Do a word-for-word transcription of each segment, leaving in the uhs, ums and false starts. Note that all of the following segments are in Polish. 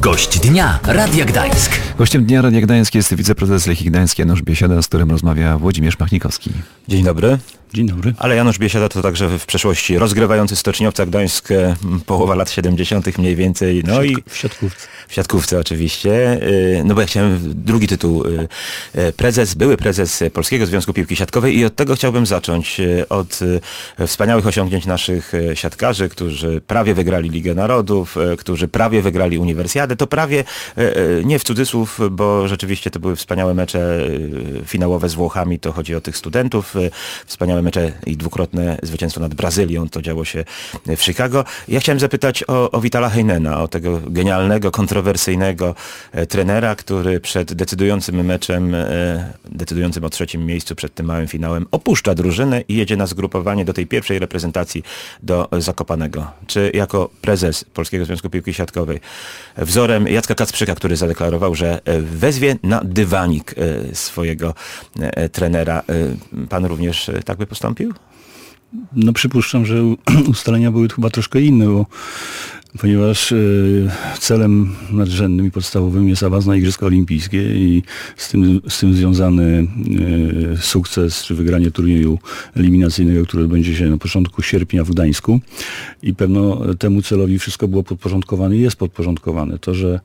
Gość dnia Radia Gdańsk. Gościem dnia Radia Gdańsk jest wiceprezes Lechii Gdańsk Janusz Biesiada, z którym rozmawia Włodzimierz Machnikowski. Dzień dobry. Dzień dobry. Ale Janusz Biesiada to także w przeszłości rozgrywający stoczniowca Gdańsk, połowa lat siedemdziesiątych mniej więcej. No w i w siatkówce. W siatkówce oczywiście. No bo ja chciałem drugi tytuł. Prezes, były prezes Polskiego Związku Piłki Siatkowej i od tego chciałbym zacząć. Od wspaniałych osiągnięć naszych siatkarzy, którzy prawie wygrali Ligę Narodów, którzy prawie wygrali Uniwersjadę. To prawie, nie w cudzysłów, bo rzeczywiście to były wspaniałe mecze finałowe z Włochami. To chodzi o tych studentów. Wspaniałe mecze i dwukrotne zwycięstwo nad Brazylią. To działo się w Chicago. Ja chciałem zapytać o, o Vitala Heinena, o tego genialnego, kontrowersyjnego e, trenera, który przed decydującym meczem, e, decydującym o trzecim miejscu przed tym małym finałem, opuszcza drużynę i jedzie na zgrupowanie do tej pierwszej reprezentacji do Zakopanego. Czy jako prezes Polskiego Związku Piłki Siatkowej wzorem Jacka Kacprzyka, który zadeklarował, że wezwie na dywanik e, swojego e, trenera, e, pan również e, tak by postąpił? No przypuszczam, że ustalenia były chyba troszkę inne, bo ponieważ y, celem nadrzędnym i podstawowym jest awans na Igrzyska Olimpijskie i z tym, z tym związany y, sukces czy wygranie turnieju eliminacyjnego, który będzie się na początku sierpnia w Gdańsku i pewno temu celowi wszystko było podporządkowane i jest podporządkowane. To, że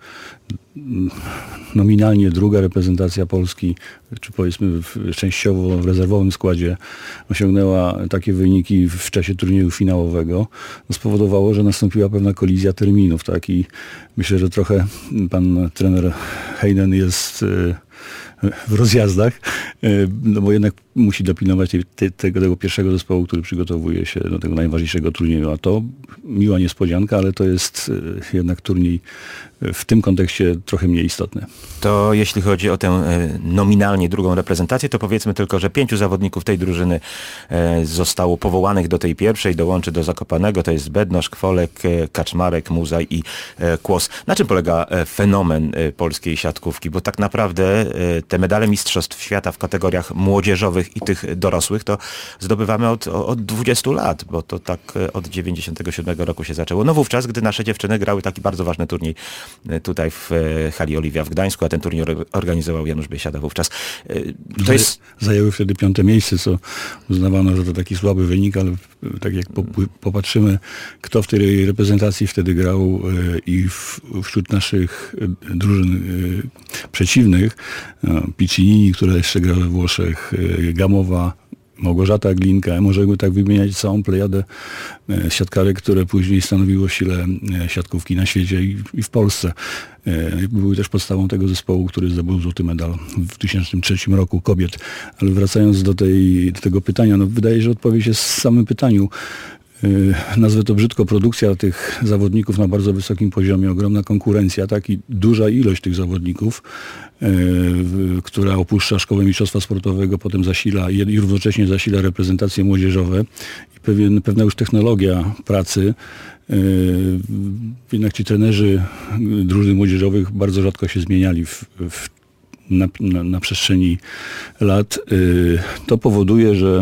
nominalnie druga reprezentacja Polski, czy powiedzmy w, częściowo w rezerwowym składzie osiągnęła takie wyniki w czasie turnieju finałowego, no spowodowało, że nastąpiła pewna kolizja terminów, tak? I myślę, że trochę pan trener Heinen jest w rozjazdach, no bo jednak musi dopilnować te, tego, tego pierwszego zespołu, który przygotowuje się do tego najważniejszego turnieju, a to miła niespodzianka, ale to jest jednak turniej w tym kontekście trochę mniej istotny. To jeśli chodzi o tę nominalnie drugą reprezentację, to powiedzmy tylko, że pięciu zawodników tej drużyny zostało powołanych do tej pierwszej, dołączy do Zakopanego, to jest Bednosz, Kwolek, Kaczmarek, Muzaj i Kłos. Na czym polega fenomen polskiej siatkówki? Bo tak naprawdę te medale mistrzostw świata w kategoriach młodzieżowych i tych dorosłych to zdobywamy od, od dwudziestu lat, bo to tak od dziewięćdziesiątego siódmego roku się zaczęło. No wówczas, gdy nasze dziewczyny grały taki bardzo ważny turniej tutaj w hali Oliwia w Gdańsku, a ten turniej organizował Janusz Biesiada wówczas. To jest... Zajęły wtedy piąte miejsce, co uznawano, że to taki słaby wynik, ale tak jak popatrzymy, kto w tej reprezentacji wtedy grał i w, wśród naszych drużyn przeciwnych, Piccinini, która jeszcze gra we Włoszech, Gamowa, Małgorzata Glinka, możemy tak wymieniać całą plejadę siatkarek, które później stanowiło sile siatkówki na świecie i, i w Polsce. Były też podstawą tego zespołu, który zdobył złoty medal w dwa tysiące trzecim roku kobiet. Ale wracając do, tej, do tego pytania, no wydaje się, że odpowiedź jest w samym pytaniu. Nazwę to brzydko, produkcja tych zawodników na bardzo wysokim poziomie, ogromna konkurencja, tak, i duża ilość tych zawodników, yy, która opuszcza szkołę mistrzostwa sportowego, potem zasila i równocześnie zasila reprezentacje młodzieżowe i pewien, pewna już technologia pracy. Yy, jednak ci trenerzy drużyn młodzieżowych bardzo rzadko się zmieniali w, w na, na, na przestrzeni lat. Yy, to powoduje, że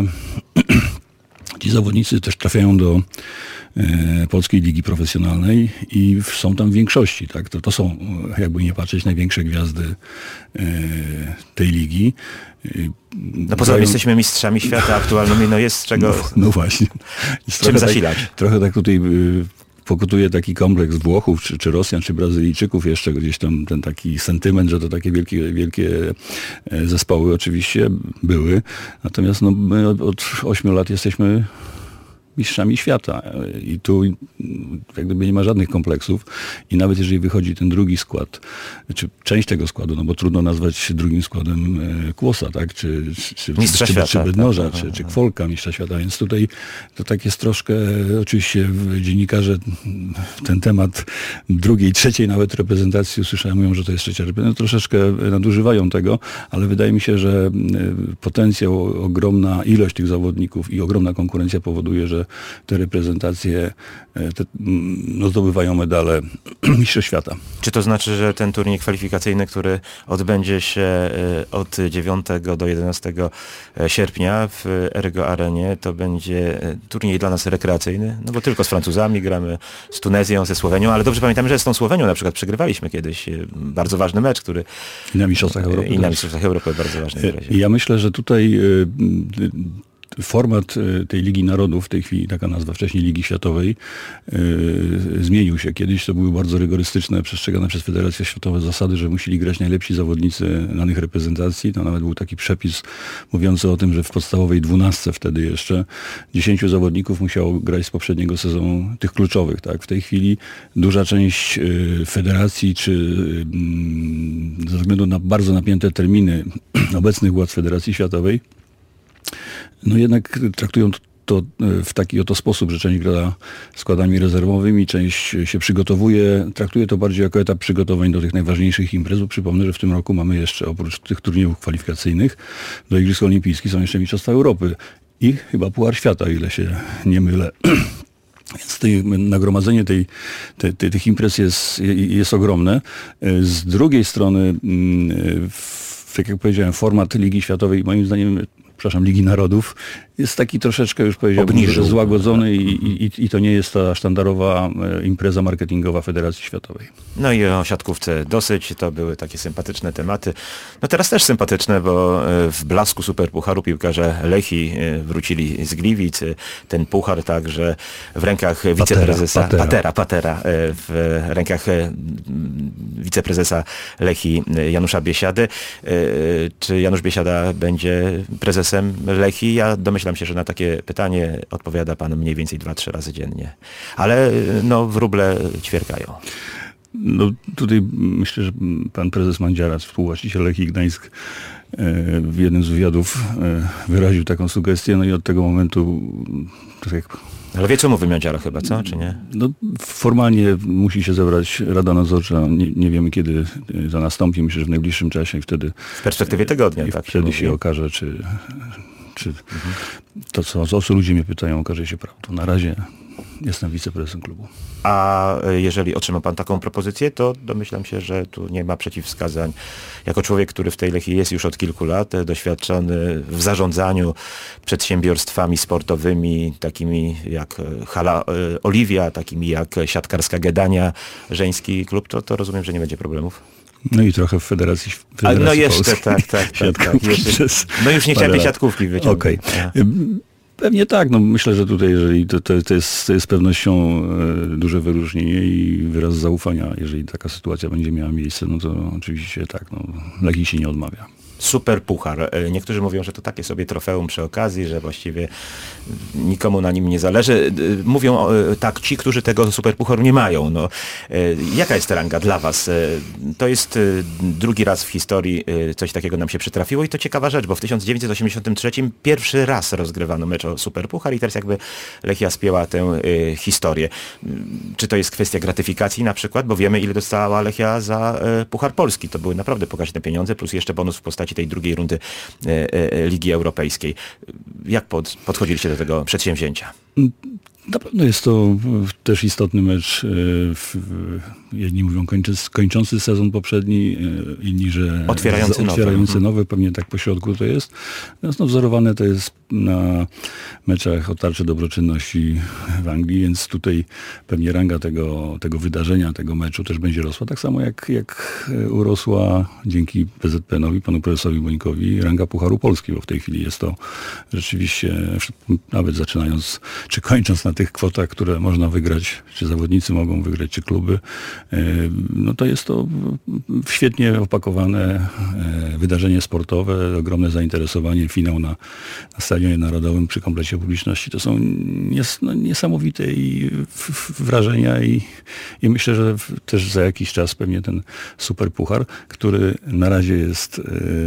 ci zawodnicy też trafiają do e, Polskiej Ligi Profesjonalnej i są tam w większości. Tak? To, to są, jakby nie patrzeć, największe gwiazdy e, tej ligi. No poza tym jesteśmy mistrzami świata aktualnymi, no jest z czego... No, no właśnie. Jest czym zasilać? Tak, trochę tak tutaj... Y, pokutuje taki kompleks Włochów, czy, czy Rosjan, czy Brazylijczyków, jeszcze gdzieś tam ten taki sentyment, że to takie wielkie, wielkie zespoły oczywiście były. Natomiast no, my od ośmiu lat jesteśmy mistrzami świata i tu jak gdyby nie ma żadnych kompleksów i nawet jeżeli wychodzi ten drugi skład, czy część tego składu, no bo trudno nazwać drugim składem Kłosa, tak, czy, czy, mistrza czy, świata, czy Bednoża, tak, czy, czy Kwolka, mistrza świata, więc tutaj to tak jest troszkę, oczywiście dziennikarze ten temat drugiej, trzeciej nawet reprezentacji usłyszałem, mówią, że to jest trzecia reprezentacja, no, troszeczkę nadużywają tego, ale wydaje mi się, że potencjał, ogromna ilość tych zawodników i ogromna konkurencja powoduje, że te reprezentacje te, no, zdobywają medale mistrza świata. Czy to znaczy, że ten turniej kwalifikacyjny, który odbędzie się od dziewiątego do jedenastego sierpnia w Ergo Arenie, to będzie turniej dla nas rekreacyjny? No bo tylko z Francuzami gramy, z Tunezją, ze Słowenią, ale dobrze pamiętamy, że z tą Słowenią na przykład przegrywaliśmy kiedyś bardzo ważny mecz, który... I na Mistrzostwach Europy. I na Mistrzostwach Europy bardzo ważny. Ja myślę, że tutaj format tej Ligi Narodów, w tej chwili taka nazwa, wcześniej Ligi Światowej, yy, zmienił się. Kiedyś to były bardzo rygorystyczne, przestrzegane przez Federację Światowe zasady, że musieli grać najlepsi zawodnicy danych reprezentacji. To nawet był taki przepis mówiący o tym, że w podstawowej dwunastce wtedy jeszcze dziesięciu zawodników musiało grać z poprzedniego sezonu tych kluczowych. Tak? W tej chwili duża część yy, federacji, czy yy, ze względu na bardzo napięte terminy obecnych władz Federacji Światowej, no jednak traktują to w taki oto sposób, że część gra składami rezerwowymi, część się przygotowuje. Traktuje to bardziej jako etap przygotowań do tych najważniejszych imprez. Przypomnę, że w tym roku mamy jeszcze oprócz tych turniejów kwalifikacyjnych do Igrzysk Olimpijskich są jeszcze Mistrzostwa Europy i chyba Puchar Świata, o ile się nie mylę. Więc tej, nagromadzenie tej, tej, tej, tych imprez jest, jest ogromne. Z drugiej strony, tak jak powiedziałem, format Ligi Światowej moim zdaniem, przepraszam, Ligi Narodów jest taki troszeczkę, już powiedziałbym, że złagodzony i, i, i to nie jest ta sztandarowa impreza marketingowa Federacji Światowej. No i o siatkówce dosyć, to były takie sympatyczne tematy. No teraz też sympatyczne, bo w blasku Superpucharu piłkarze Lechii wrócili z Gliwic. Ten puchar także w rękach wiceprezesa Patera, Patera, Patera w rękach wiceprezesa Lechii Janusza Biesiady. Czy Janusz Biesiada będzie prezesem Lechii? Ja domyślam się, że na takie pytanie odpowiada pan mniej więcej dwa trzy razy dziennie. Ale no wróble ćwierkają. No tutaj myślę, że pan prezes Mandziara, współwłaściciel Lechii Gdańsk, w jednym z wywiadów wyraził taką sugestię, no i od tego momentu tak jak... Ale wie co mówi Mandziara chyba, co? Czy nie? No, formalnie musi się zebrać Rada Nadzorcza. Nie, nie wiemy, kiedy to nastąpi. Myślę, że w najbliższym czasie i wtedy... W perspektywie tygodnia, i tak. Wtedy się, się okaże, czy, czy mhm. to, co, o co ludzie mnie pytają, okaże się prawdą. Na razie jestem wiceprezesem klubu. A jeżeli otrzyma pan taką propozycję, to domyślam się, że tu nie ma przeciwwskazań. Jako człowiek, który w tej Lechii jest już od kilku lat, doświadczony w zarządzaniu przedsiębiorstwami sportowymi, takimi jak Hala Oliwia, takimi jak siatkarska Gedania, żeński klub, to, to rozumiem, że nie będzie problemów. No i trochę w Federacji, Federacji no jeszcze, Polskiej. tak, tak, tak, tak. Jeszcze, no już nie chciałem tej siatkówki wyciągnąć. Okej. Okay. Pewnie tak. No myślę, że tutaj jeżeli to, to, to, jest, to jest z pewnością e, duże wyróżnienie i wyraz zaufania. Jeżeli taka sytuacja będzie miała miejsce, no to oczywiście tak, no, Lechii się nie odmawia. Super puchar. Niektórzy mówią, że to takie sobie trofeum przy okazji, że właściwie nikomu na nim nie zależy. Mówią tak ci, którzy tego super pucharu nie mają. No, jaka jest ranga dla was? To jest drugi raz w historii coś takiego nam się przytrafiło i to ciekawa rzecz, bo w tysiąc dziewięćset osiemdziesiątym trzecim pierwszy raz rozgrywano mecz o super puchar i teraz jakby Lechia spięła tę historię. Czy to jest kwestia gratyfikacji na przykład, bo wiemy ile dostała Lechia za Puchar Polski. To były naprawdę pokaźne pieniądze, plus jeszcze bonus w postaci tej drugiej rundy e, e, Ligi Europejskiej. Jak pod, podchodziliście do tego przedsięwzięcia? Na pewno jest to też istotny mecz. W, jedni mówią kończy, kończący sezon poprzedni, inni, że otwierający, z, otwierający nowy. nowy. Pewnie tak po środku to jest. Natomiast no, wzorowane to jest na meczach o tarczę dobroczynności w Anglii, więc tutaj pewnie ranga tego, tego wydarzenia, tego meczu też będzie rosła. Tak samo jak, jak urosła dzięki P Z P N-owi, panu prezesowi Bońkowi, ranga Pucharu Polski, bo w tej chwili jest to rzeczywiście, nawet zaczynając, czy kończąc na tych kwotach, które można wygrać, czy zawodnicy mogą wygrać, czy kluby, no to jest to świetnie opakowane wydarzenie sportowe, ogromne zainteresowanie, finał na, na Stadionie Narodowym przy komplecie publiczności. To są nies, no, niesamowite i w, w, wrażenia i, i myślę, że też za jakiś czas pewnie ten super puchar, który na razie jest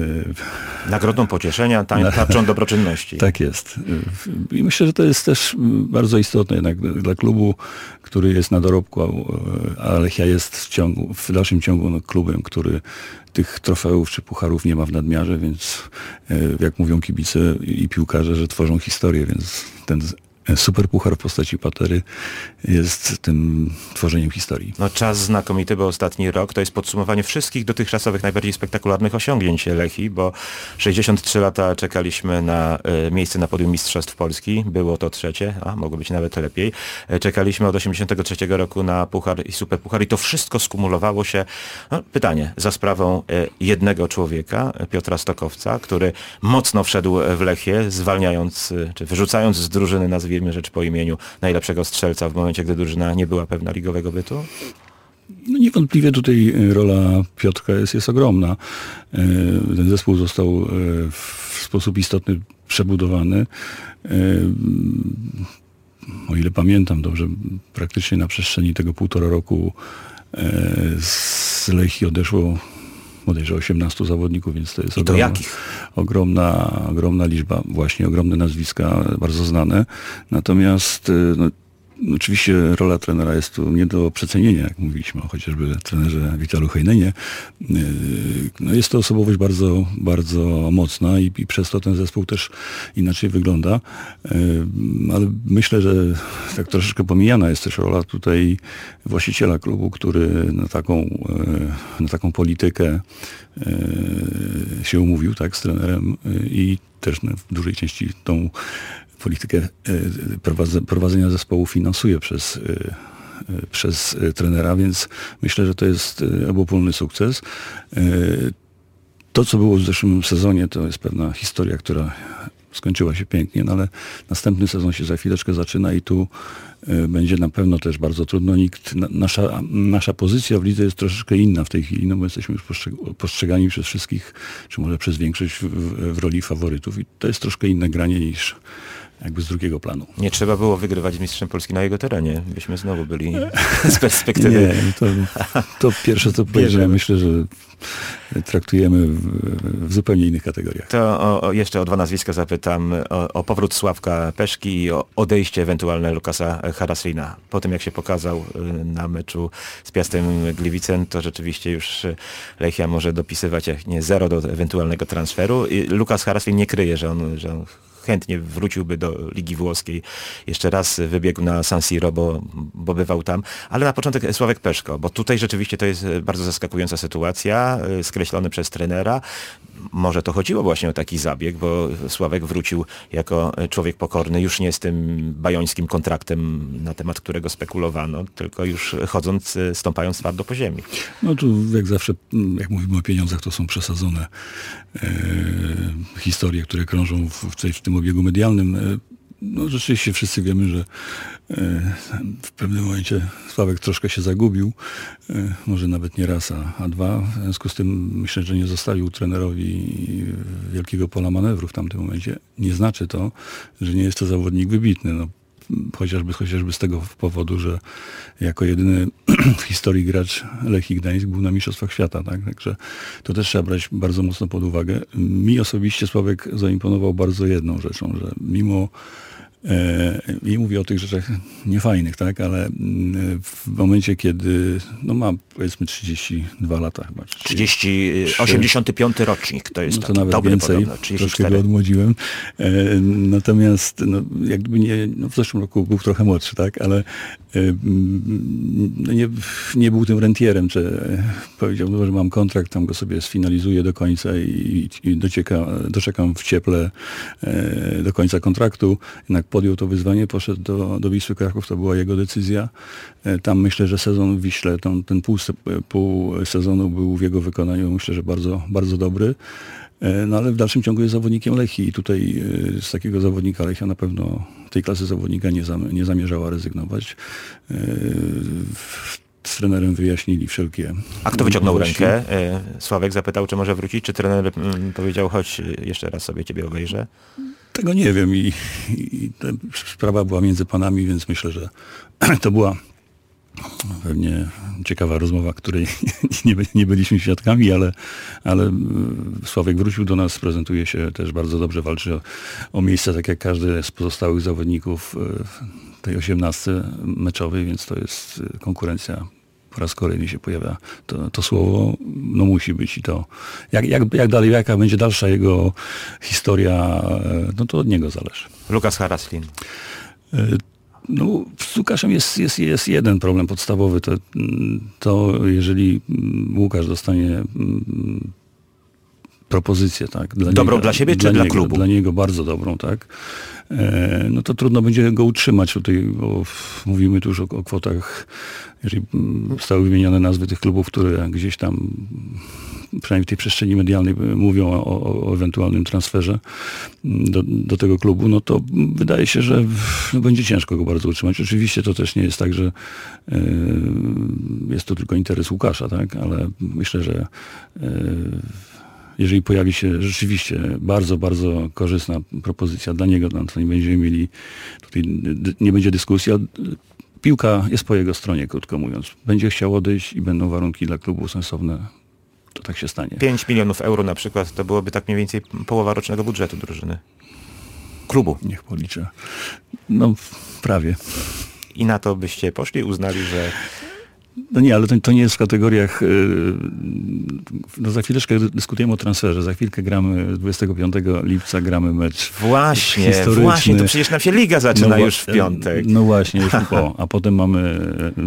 e, nagrodą pocieszenia, tarczą dobroczynności. Tak jest. I myślę, że to jest też bardzo istotne jednak dla klubu, który jest na dorobku, a Lechia jest w, ciągu, w dalszym ciągu no, klubem, który tych trofeów czy pucharów nie ma w nadmiarze, więc jak mówią kibice i piłkarze, że tworzą historię, więc ten superpuchar w postaci Patery jest tym tworzeniem historii. No czas znakomity, bo ostatni rok to jest podsumowanie wszystkich dotychczasowych najbardziej spektakularnych osiągnięć Lechii, bo sześćdziesiąt trzy lata czekaliśmy na e, miejsce na podium Mistrzostw Polski, było to trzecie, a mogło być nawet lepiej. E, czekaliśmy od osiemdziesiątego trzeciego roku na puchar i superpuchar i to wszystko skumulowało się, no, pytanie, za sprawą e, jednego człowieka, Piotra Stokowca, który mocno wszedł w Lechię, zwalniając, e, czy wyrzucając z drużyny, nazwijmy rzecz po imieniu, najlepszego strzelca w momencie, gdy drużyna nie była pewna ligowego bytu? No niewątpliwie tutaj rola Piotrka jest, jest ogromna. Ten zespół został w sposób istotny przebudowany. O ile pamiętam dobrze, praktycznie na przestrzeni tego półtora roku z Lechii odeszło bodajże osiemnastu zawodników, więc to jest I to ogromna, jakich? ogromna, ogromna liczba, właśnie ogromne nazwiska, bardzo znane. Natomiast no, oczywiście rola trenera jest tu nie do przecenienia, jak mówiliśmy o chociażby trenerze Witalu Hejnenie. No jest to osobowość bardzo, bardzo mocna i, i przez to ten zespół też inaczej wygląda. Ale myślę, że tak troszeczkę pomijana jest też rola tutaj właściciela klubu, który na taką, na taką politykę się umówił, tak, z trenerem i też w dużej części tą politykę prowadzenia zespołu finansuje przez, przez trenera, więc myślę, że to jest obopólny sukces. To, co było w zeszłym sezonie, to jest pewna historia, która skończyła się pięknie, no ale następny sezon się za chwileczkę zaczyna i tu będzie na pewno też bardzo trudno. Nikt, nasza, nasza pozycja w lidze jest troszeczkę inna w tej chwili, no bo jesteśmy już postrzegani przez wszystkich, czy może przez większość w, w roli faworytów i to jest troszkę inne granie niż jakby z drugiego planu. Nie trzeba było wygrywać z mistrzem Polski na jego terenie. Byśmy znowu byli z perspektywy. Nie, to, to pierwsze co powiedziałem, myślę, że traktujemy w, w zupełnie innych kategoriach. To o, o, jeszcze o dwa nazwiska zapytam. O, o powrót Sławka Peszki i o odejście ewentualne Lukasa Haraslina. Po tym jak się pokazał na meczu z Piastem Gliwicen, to rzeczywiście już Lechia może dopisywać jak nie zero do ewentualnego transferu. I Lukas Haraslin nie kryje, że on, że on chętnie wróciłby do Ligi Włoskiej. Jeszcze raz wybiegł na San Siro, bo, bo bywał tam. Ale na początek Sławek Peszko, bo tutaj rzeczywiście to jest bardzo zaskakująca sytuacja, skreślony przez trenera. Może to chodziło właśnie o taki zabieg, bo Sławek wrócił jako człowiek pokorny, już nie z tym bajońskim kontraktem, na temat którego spekulowano, tylko już chodząc, stąpając twardo po ziemi. No tu jak zawsze, jak mówimy o pieniądzach, to są przesadzone e, historie, które krążą w, w, tej, w tym obiegu medialnym. E, no rzeczywiście wszyscy wiemy, że e, w pewnym momencie Sławek troszkę się zagubił, e, może nawet nie raz, a, a dwa. W związku z tym myślę, że nie zostawił trenerowi wielkiego pola manewru w tamtym momencie. Nie znaczy to, że nie jest to zawodnik wybitny. No, chociażby, chociażby z tego powodu, że jako jedyny w historii gracz Lechii Gdańsk był na Mistrzostwach Świata, tak? Także to też trzeba brać bardzo mocno pod uwagę. Mi osobiście Sławek zaimponował bardzo jedną rzeczą, że mimo i mówię o tych rzeczach niefajnych, tak, ale w momencie, kiedy no ma powiedzmy trzydzieści dwa lata chyba. trzydzieści, osiemdziesiąty piąty rocznik, to jest no to taki nawet dobry więcej, podobno, trzydzieści cztery. troszkę go odmłodziłem. Natomiast no, jakby nie, no w zeszłym roku był trochę młodszy, tak, ale no nie, nie był tym rentierem, czy powiedział, że mam kontrakt, tam go sobie sfinalizuję do końca i, i docieka, doczekam w cieple do końca kontraktu. Jednak podjął to wyzwanie, poszedł do, do Wisły Kraków, to była jego decyzja. Tam myślę, że sezon w Wiśle, tam, ten pół, pół sezonu był w jego wykonaniu, myślę, że bardzo, bardzo dobry. No ale w dalszym ciągu jest zawodnikiem Lechii i tutaj z takiego zawodnika Lechia na pewno tej klasy zawodnika nie, zam, nie zamierzała rezygnować. Z trenerem wyjaśnili wszelkie... A kto wyciągnął rękę? Sławek zapytał, czy może wrócić, czy trener powiedział, chodź, jeszcze raz sobie ciebie obejrzę? Tego nie wiem i, i ta sprawa była między panami, więc myślę, że to była pewnie ciekawa rozmowa, której nie, nie byliśmy świadkami, ale, ale Sławek wrócił do nas, prezentuje się też bardzo dobrze, walczy o, o miejsce, tak jak każdy z pozostałych zawodników w tej osiemnastce meczowej, więc to jest konkurencja. Po raz kolejny się pojawia to, to słowo, no musi być i to, jak, jak, jak dalej, jaka będzie dalsza jego historia, no to od niego zależy. Lukas Haraslin. No, z Łukaszem jest, jest, jest jeden problem podstawowy. To, to jeżeli Łukasz dostanie propozycję, tak? Dla dobrą niego, dla siebie czy dla, dla niego, klubu? Dla niego bardzo dobrą, tak? E, no to trudno będzie go utrzymać tutaj, bo mówimy tu już o, o kwotach, jeżeli zostały wymienione nazwy tych klubów, które gdzieś tam przynajmniej w tej przestrzeni medialnej mówią o, o, o ewentualnym transferze do, do tego klubu, no to wydaje się, że no, będzie ciężko go bardzo utrzymać. Oczywiście to też nie jest tak, że y, jest to tylko interes Łukasza, tak? Ale myślę, że y, jeżeli pojawi się rzeczywiście bardzo, bardzo korzystna propozycja dla niego, no to nie będziemy mieli, tutaj nie będzie dyskusji, ale piłka jest po jego stronie, krótko mówiąc. Będzie chciał odejść i będą warunki dla klubu sensowne, to tak się stanie. pięć milionów euro na przykład to byłoby tak mniej więcej połowa rocznego budżetu drużyny. Klubu. Niech policzę. No prawie. I na to byście poszli, uznali, że... No nie, ale to, to nie jest w kategoriach... No za chwileczkę dyskutujemy o transferze. Za chwilkę gramy dwudziestego piątego lipca gramy mecz Właśnie, historyczny. właśnie, to przecież nam się liga zaczyna no, już w piątek. No właśnie, już po. A potem mamy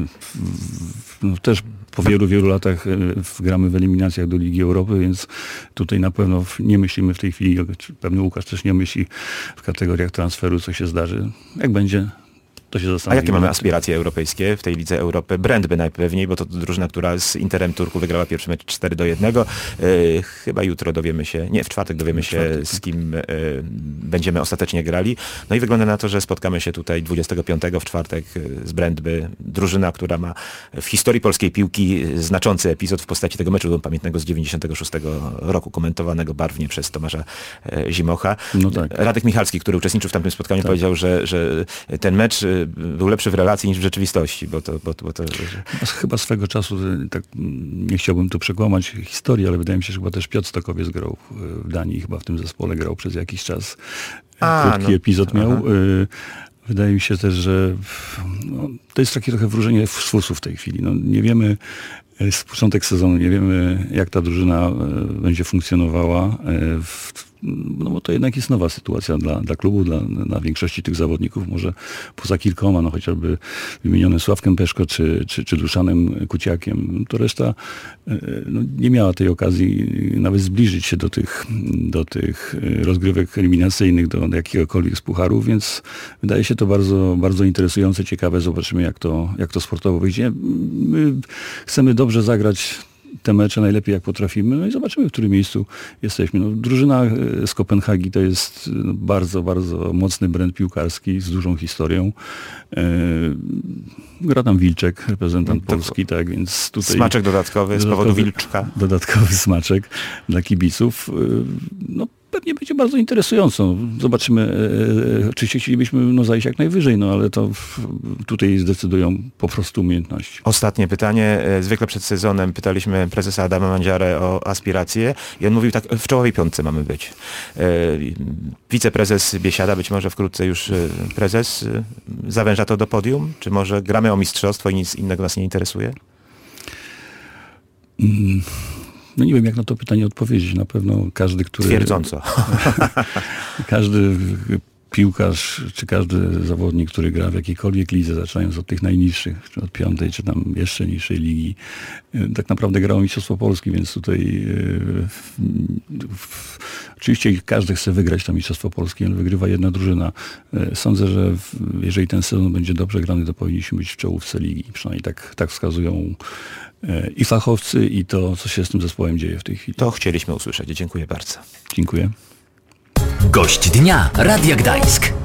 no, też po wielu, wielu latach gramy w eliminacjach do Ligi Europy, więc tutaj na pewno nie myślimy w tej chwili, pewnie Łukasz też nie myśli w kategoriach transferu, co się zdarzy. Jak będzie, to się zastanowimy. A jakie mamy aspiracje europejskie w tej Lidze Europy? Brandby najpewniej, bo to drużyna, która z Interem Turku wygrała pierwszy mecz cztery do jednego. Yy, chyba jutro dowiemy się, nie, w czwartek dowiemy w się, czwartek. z kim yy, będziemy ostatecznie grali. No i wygląda na to, że spotkamy się tutaj dwudziestego piątego w czwartek z Brandby. Drużyna, która ma w historii polskiej piłki znaczący epizod w postaci tego meczu pamiętnego z dziewięćdziesiątego szóstego roku, komentowanego barwnie przez Tomasza Zimocha. No tak. Radek Michalski, który uczestniczył w tamtym spotkaniu, tak. powiedział, że, że ten mecz był lepszy w relacji niż w rzeczywistości, bo to... Bo, bo to że... Chyba swego czasu, tak nie chciałbym tu przekłamać historii, ale wydaje mi się, że chyba też Piotr Stokowiec grał w Danii, chyba w tym zespole grał przez jakiś czas. A, Krótki no, epizod miał. Aha. Wydaje mi się też, że no, to jest takie trochę wróżenie z fusów w tej chwili. No, nie wiemy, jest początek sezonu, nie wiemy, jak ta drużyna będzie funkcjonowała w no bo to jednak jest nowa sytuacja dla, dla klubu, dla, dla większości tych zawodników, może poza kilkoma, no chociażby wymienionym Sławkiem Peszko czy, czy, czy Duszanem Kuciakiem, to reszta no, nie miała tej okazji nawet zbliżyć się do tych, do tych rozgrywek eliminacyjnych, do, do jakiegokolwiek z pucharów, więc wydaje się to bardzo, bardzo interesujące, ciekawe. Zobaczymy, jak to, jak to sportowo wyjdzie. My chcemy dobrze zagrać te mecze najlepiej jak potrafimy, no i zobaczymy, w którym miejscu jesteśmy. No, drużyna z Kopenhagi to jest bardzo, bardzo mocny brand piłkarski z dużą historią. E, gra tam Wilczek, reprezentant no, Polski, tak, więc tutaj... Smaczek dodatkowy, dodatkowy z powodu Wilczka. Dodatkowy smaczek dla kibiców. E, no, pewnie będzie bardzo interesująco. Zobaczymy. E, oczywiście chcielibyśmy no, zajść jak najwyżej, no ale to w, tutaj zdecydują po prostu umiejętności. Ostatnie pytanie. Zwykle przed sezonem pytaliśmy prezesa Adama Mandziarę o aspiracje i on mówił tak, w czołowej piątce mamy być. E, wiceprezes Biesiada, być może wkrótce już prezes, zawęża to do podium? Czy może gramy o mistrzostwo i nic innego nas nie interesuje? Mm. No nie wiem, jak na to pytanie odpowiedzieć. Na pewno każdy, który... Twierdząco. każdy piłkarz, czy każdy zawodnik, który gra w jakiejkolwiek lidze, zaczynając od tych najniższych, czy od piątej, czy tam jeszcze niższej ligi, tak naprawdę grał Mistrzostwo Polski, więc tutaj yy, oczywiście każdy chce wygrać to Mistrzostwo Polskie, ale wygrywa jedna drużyna. Sądzę, że w, jeżeli ten sezon będzie dobrze grany, to powinniśmy być w czołówce ligi. Przynajmniej tak, tak wskazują i fachowcy, i to, co się z tym zespołem dzieje w tej chwili. To chcieliśmy usłyszeć. Dziękuję bardzo. Dziękuję. Gość dnia Radia Gdańsk.